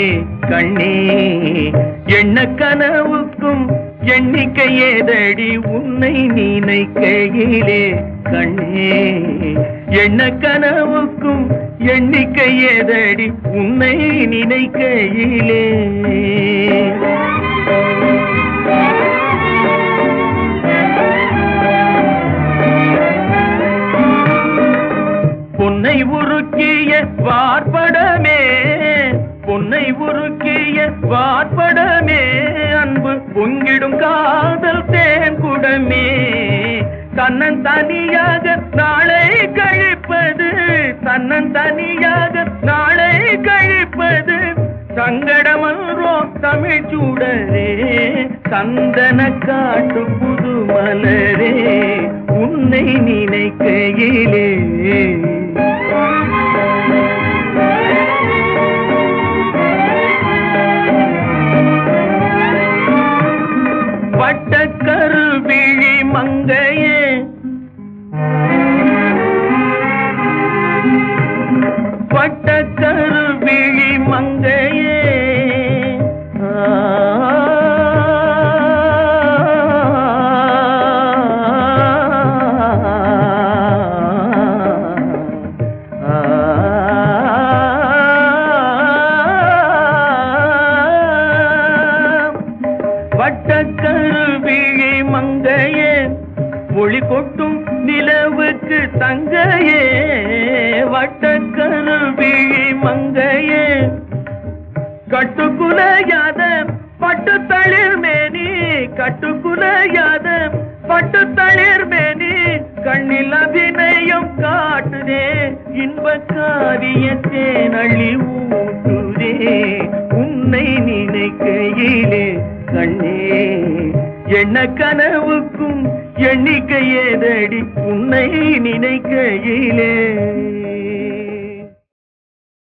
கண்ணே எண்ண கனவுக்கும் எண்ணிக்கை ஏதடி உன்னை நினைக்கையிலே கண்ணே எண்ண கனவுக்கும் எண்ணிக்கை ஏதடி உன்னை நினைக்கையிலே பொன்னை உருக்கிய வார்படமே பொன்னை உருக்கிய வார்படமே அன்பு பொங்கிடும் காதல் தேன் குடமே தன்னன் தனியாக நாளை கழிப்பது தன்னன் தனியாக நாளை கழிப்பது சங்கடமன்றோ தமிழ் சூடரே சந்தன காட்டு புது மலரே உன்னை நினைக்கையிலே பட்டக்கருவிழி மங்கையே பட்டக்கருவிழி மங்கையே வட்டக்கருவிழி மங்கையே ஒளி கொட்டும் நிலவுக்கு தங்கையே வட்டக்கருவிழி மங்கையே கட்டுக்குலையாத பட்டு தளிர் மேனி கட்டுக்குலையாத பட்டு தளிர் மேனி கண்ணில் அபிநயம் காட்டுதே இன்பக்காரியத்தே நள்ளி ஊட்டுதே உன்னை நினைக்கையிலே கண்ணே எண்ண கனவுக்கும் எண்ணிக்கை ஏதடி உன்னை நினைக்கையிலே